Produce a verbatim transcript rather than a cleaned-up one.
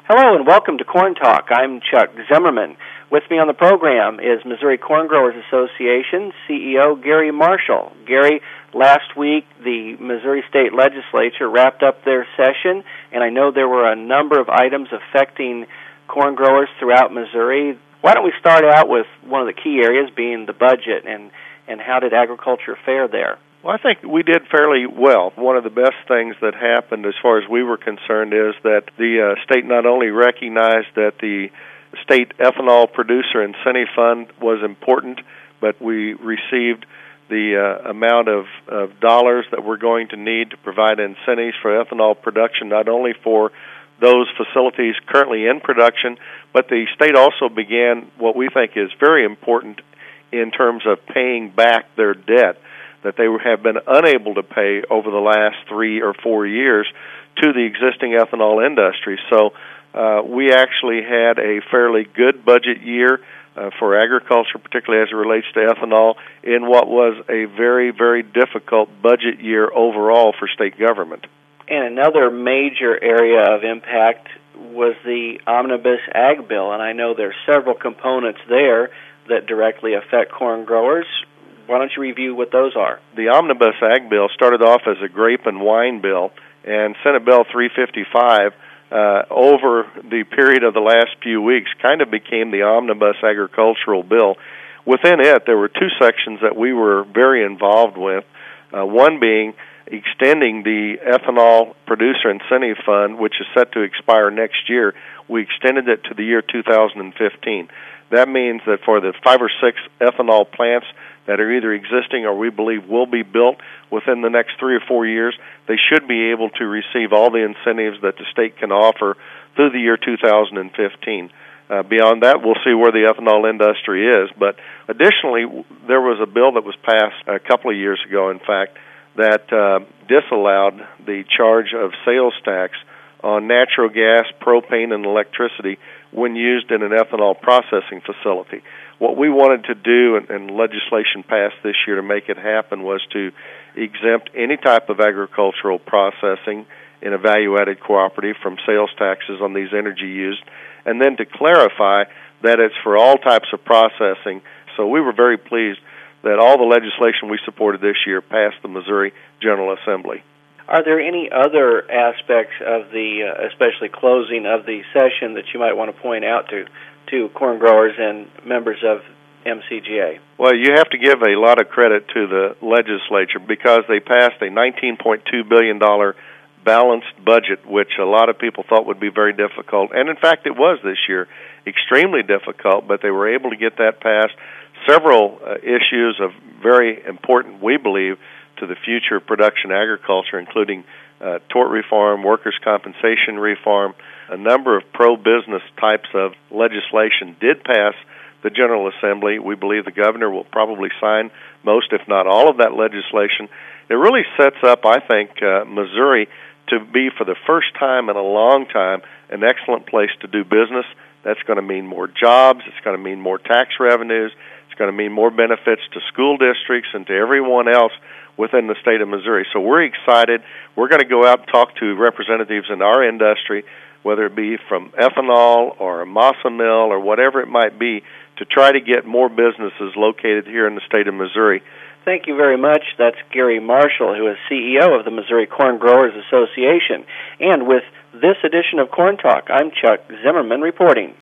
Hello and welcome to Corn Talk. I'm Chuck Zimmerman. With me on the program is Missouri Corn Growers Association C E O Gary Marshall. Gary, last week the Missouri State Legislature wrapped up their session, and I know there were a number of items affecting corn growers throughout Missouri. Why don't we start out with one of the key areas being the budget, and, and how did agriculture fare there? Well, I think we did fairly well. One of the best things that happened as far as we were concerned is that the uh, state not only recognized that the state ethanol producer incentive fund was important, but we received the uh, amount of, of dollars that we're going to need to provide incentives for ethanol production, not only for those facilities currently in production, but the state also began what we think is very important in terms of paying back their debt that they have been unable to pay over the last three or four years to the existing ethanol industry. So uh, we actually had a fairly good budget year uh, for agriculture, particularly as it relates to ethanol, in what was a very, very difficult budget year overall for state government. And another major area of impact was the Omnibus Ag Bill, and I know there's several components there that directly affect corn growers. Why don't you review what those are? The Omnibus Ag Bill started off as a grape and wine bill, and Senate Bill three fifty-five, uh, over the period of the last few weeks, kind of became the Omnibus Agricultural Bill. Within it, there were two sections that we were very involved with, uh, one being extending the ethanol producer incentive fund, which is set to expire next year. We extended it to the year two thousand fifteen. That means that for the five or six ethanol plants that are either existing or we believe will be built within the next three or four years, they should be able to receive all the incentives that the state can offer through the year two thousand fifteen. Uh, beyond that, we'll see where the ethanol industry is. But additionally, there was a bill that was passed a couple of years ago, in fact, that uh, disallowed the charge of sales tax on natural gas, propane, and electricity when used in an ethanol processing facility. What we wanted to do, and, and legislation passed this year to make it happen, was to exempt any type of agricultural processing in a value-added cooperative from sales taxes on these energy used, and then to clarify that it's for all types of processing. So we were very pleased that all the legislation we supported this year passed the Missouri General Assembly. Are there any other aspects of the, uh, especially closing of the session, that you might want to point out to, to corn growers and members of M C G A? Well, you have to give a lot of credit to the legislature because they passed a nineteen point two billion dollars balanced budget, which a lot of people thought would be very difficult. And, in fact, it was this year extremely difficult, but they were able to get that passed. Several uh, issues of very important, we believe, to the future of production agriculture, including uh, tort reform, workers' compensation reform, a number of pro-business types of legislation did pass the General Assembly. We believe the governor will probably sign most, if not all, of that legislation. It really sets up, I think, uh, Missouri to be, for the first time in a long time, an excellent place to do business. That's going to mean more jobs. It's going to mean more tax revenues. It's going to mean more benefits to school districts and to everyone else within the state of Missouri. So we're excited. We're going to go out and talk to representatives in our industry, whether it be from ethanol or a masa mill or whatever it might be, to try to get more businesses located here in the state of Missouri. Thank you very much. That's Gary Marshall, who is C E O of the Missouri Corn Growers Association. And with this edition of Corn Talk, I'm Chuck Zimmerman reporting.